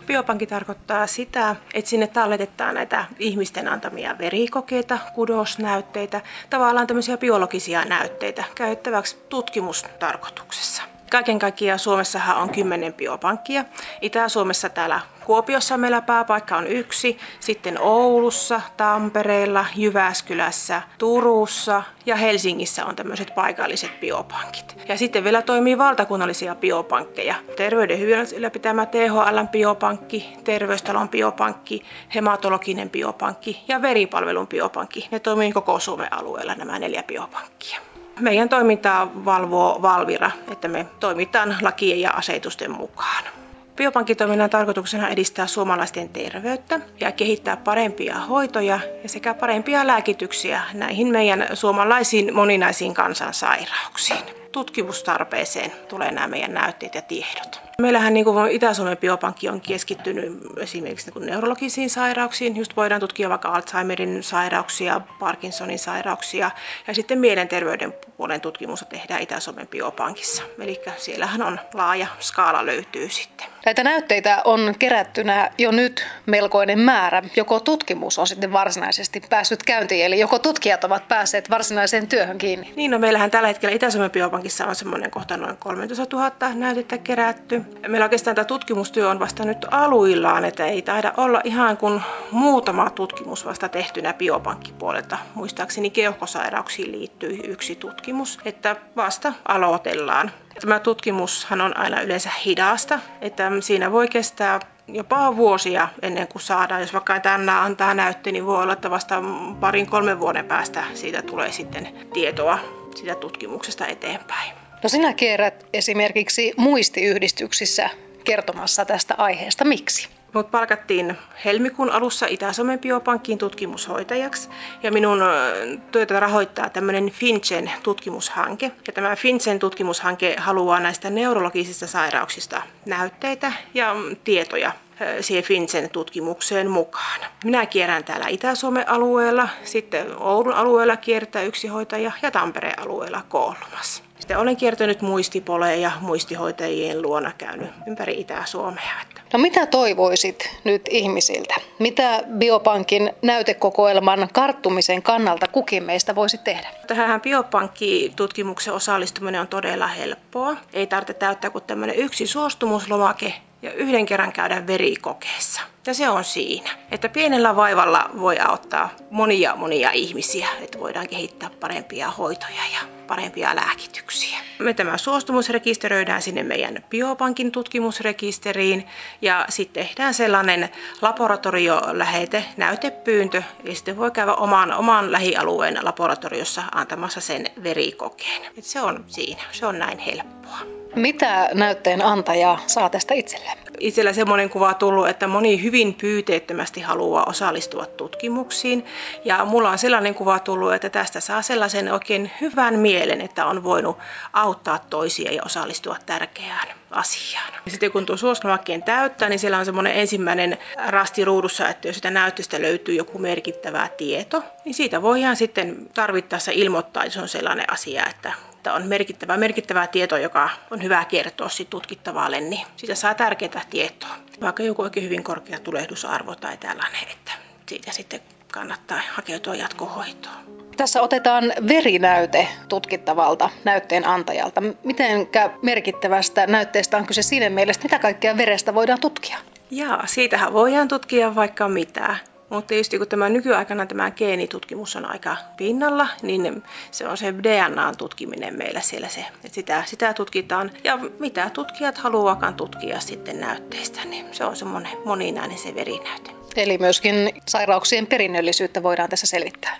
Biopankki tarkoittaa sitä, että sinne talletetaan näitä ihmisten antamia verikokeita, kudosnäytteitä, tavallaan tämmöisiä biologisia näytteitä käyttäväksi tutkimustarkoituksessa. Kaiken kaikkiaan Suomessahan on 10 biopankkia. Itä-Suomessa täällä Kuopiossa meillä pääpaikka on 1, sitten Oulussa, Tampereella, Jyväskylässä, Turussa ja Helsingissä on tämmöiset paikalliset biopankit. Ja sitten vielä toimii valtakunnallisia biopankkeja. Terveyden hyvinvoinnin ylläpitämä THL:n biopankki, Terveystalon biopankki, hematologinen biopankki ja veripalvelun biopankki. Ne toimii koko Suomen alueella nämä 4 biopankkia. Meidän toimintaa valvoo Valvira, että me toimitaan lakien ja asetusten mukaan. Biopankkitoiminnan tarkoituksena edistää suomalaisten terveyttä ja kehittää parempia hoitoja ja sekä parempia lääkityksiä näihin meidän suomalaisiin moninaisiin kansansairauksiin. Tutkimustarpeeseen tulee nämä meidän näytteet ja tiedot. Meillähän Itä-Suomen biopankki on keskittynyt esimerkiksi neurologisiin sairauksiin. Just voidaan tutkia vaikka Alzheimerin sairauksia, Parkinsonin sairauksia ja sitten mielenterveyden puolen tutkimusta tehdään Itä-Suomen biopankissa. Eli siellähän on laaja skaala löytyy sitten. Näitä näytteitä on kerättynä jo nyt melkoinen määrä. Joko tutkimus on sitten varsinaisesti päässyt käyntiin, eli joko tutkijat ovat päässeet varsinaiseen työhön kiinni? Niin, meillähän tällä hetkellä Itä-Suomen biopankissa on semmoinen kohta noin 13 000 näytettä kerätty. Meillä oikeastaan tämä tutkimustyö on vasta nyt aluillaan, että ei taida olla ihan kuin muutama tutkimus vasta tehtynä biopankkipuolelta. Muistaakseni keuhkosairauksiin liittyy 1 tutkimus, että vasta aloitellaan. Tämä tutkimushan on aina yleensä hidasta, että siinä voi kestää jopa vuosia ennen kuin saadaan. Jos vaikka tänään antaa näytte, niin voi olla, että vasta 2-3 vuoden päästä siitä tulee sitten tietoa siitä tutkimuksesta eteenpäin. No sinä kierrät esimerkiksi muistiyhdistyksissä kertomassa tästä aiheesta. Miksi? Mut palkattiin helmikuun alussa Itä-Suomen biopankkiin tutkimushoitajaksi ja minun työtä rahoittaa tämmöinen FinCEN tutkimushanke. Ja tämä FinCEN tutkimushanke haluaa näistä neurologisista sairauksista näytteitä ja tietoja siihen FinCEN tutkimukseen mukaan. Minä kierrän täällä Itä-Suomen alueella, sitten Oulun alueella kiertää 1 hoitaja ja Tampereen alueella 3. Sitten olen kiertänyt muistipoleja ja muistihoitajien luona käynyt ympäri Itä-Suomea. No mitä toivoisit nyt ihmisiltä? Mitä biopankin näytekokoelman karttumisen kannalta kukin meistä voisi tehdä? Tähän biopankkitutkimuksen osallistuminen on todella helppoa. Ei tarvitse täyttää kuin tämmöinen 1 suostumuslomake ja 1 kerran käydä verikokeessa. Ja se on siinä, että pienellä vaivalla voi auttaa monia ihmisiä, että voidaan kehittää parempia hoitoja ja parempia lääkityksiä. Me tämä suostumus rekisteröidään sinne meidän biopankin tutkimusrekisteriin ja sitten tehdään sellainen laboratoriolähete näytepyyntö ja sitten voi käydä oman lähialueen laboratoriossa antamassa sen verikokeen. Et se on siinä, se on näin helppoa. Mitä näytteen antaja saa tästä itselleen? Itsellä semmoinen kuva tullut, että moni hyvin pyyteettömästi haluaa osallistua tutkimuksiin. Ja mulla on sellainen kuva tullut, että tästä saa sellaisen oikein hyvän mielen, että on voinut auttaa toisia ja osallistua tärkeään asiaan. Ja sitten kun tuon suostumuslomakkeen täyttää, niin siellä on semmoinen ensimmäinen rasti ruudussa, että jos sitä näyttöstä löytyy joku merkittävä tieto, niin siitä voidaan sitten tarvittaessa ilmoittaa, jos on sellainen asia, että on merkittävää tietoa, joka on hyvä kertoa tutkittavalle, niin siitä saa tärkeää tietoa. Vaikka joku oikein hyvin korkea tulehdusarvo tai tällainen, että siitä sitten kannattaa hakeutua jatkohoitoon. Tässä otetaan verinäyte tutkittavalta näytteen antajalta. Mitenkä merkittävästä näytteestä on kyse siinä mielessä, mitä kaikkea verestä voidaan tutkia? Siitähän voidaan tutkia vaikka mitä. Mutta tietysti kun tämä nykyaikana tämä geenitutkimus on aika pinnalla, niin se on se DNAn tutkiminen meillä siellä se, että sitä tutkitaan. Ja mitä tutkijat haluaakaan tutkia sitten näytteistä, niin se on semmoinen moninainen se verinäyte. Eli myöskin sairauksien perinnöllisyyttä voidaan tässä selvittää.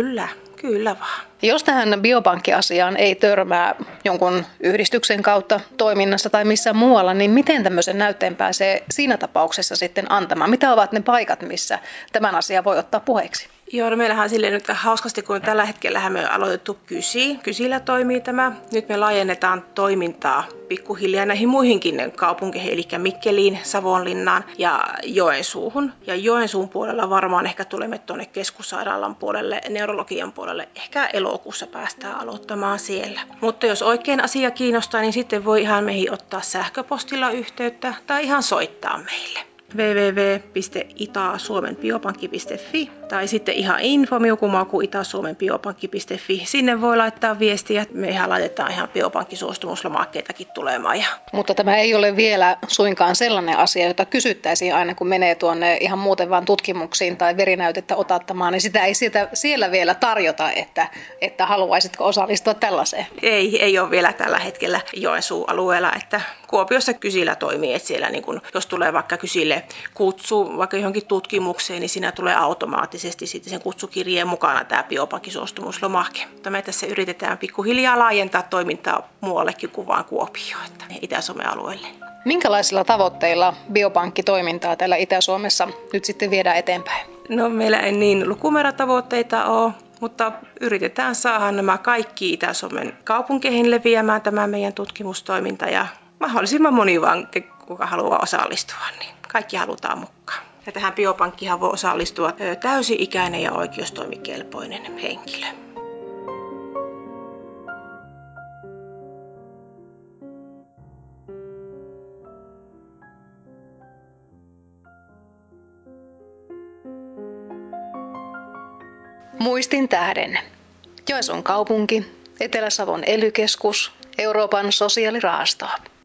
Kyllä vaan. Jos tähän biopankkiasiaan ei törmää jonkun yhdistyksen kautta toiminnassa tai missään muualla, niin miten tämmöisen näytteen pääsee siinä tapauksessa sitten antamaan? Mitä ovat ne paikat, missä tämän asian voi ottaa puheeksi? No meillähän on silleen nyt hauskasti, kun tällä hetkellä me on aloitettu Kysillä toimii tämä. Nyt me laajennetaan toimintaa pikkuhiljaa näihin muihinkin kaupunkeihin, eli Mikkeliin, Savonlinnaan ja Joensuuhun. Ja Joensuun puolella varmaan ehkä tulemme tuonne keskussairaalan puolelle, neurologian puolelle. Ehkä elokuussa päästään aloittamaan siellä. Mutta jos oikein asia kiinnostaa, niin sitten voi ihan meihin ottaa sähköpostilla yhteyttä tai ihan soittaa meille. www.itasuomenbiopankki.fi tai sitten ihan info@itasuomenbiopankki.fi. Sinne voi laittaa viestiä. Me ihan laitetaan ihan biopankkisuostumuslomakkeitakin tulemaan. Mutta tämä ei ole vielä suinkaan sellainen asia, jota kysyttäisiin aina, kun menee tuonne ihan muuten vaan tutkimuksiin tai verinäytettä otattamaan, niin sitä ei siellä vielä tarjota, että haluaisitko osallistua tällaiseen. Ei ole vielä tällä hetkellä Joensuun alueella, että Kuopiossa Kysillä toimii, että siellä niin kun, jos tulee vaikka Kysille kutsu vaikka johonkin tutkimukseen, niin siinä tulee automaattisesti sitten sen kutsukirjeen mukana tämä biopankkisuostumuslomake. Mutta me tässä yritetään pikkuhiljaa laajentaa toimintaa muuallekin kuin vaan Kuopioon, että Itä-Suomen alueelle. Minkälaisilla tavoitteilla biopankkitoimintaa täällä Itä-Suomessa nyt sitten viedään eteenpäin? No meillä ei niin lukumäärätavoitteita ole, mutta yritetään saada nämä kaikki Itä-Suomen kaupunkeihin leviämään tämä meidän tutkimustoiminta ja mahdollisimman moni vaan, kuka haluaa osallistua, niin kaikki halutaan mukaan. Ja tähän biopankkihan voi osallistua täysi-ikäinen ja oikeustoimikelpoinen henkilö. Muistin tähden. Joensuun kaupunki, Etelä-Savon ely-keskus, Euroopan sosiaalirahasto.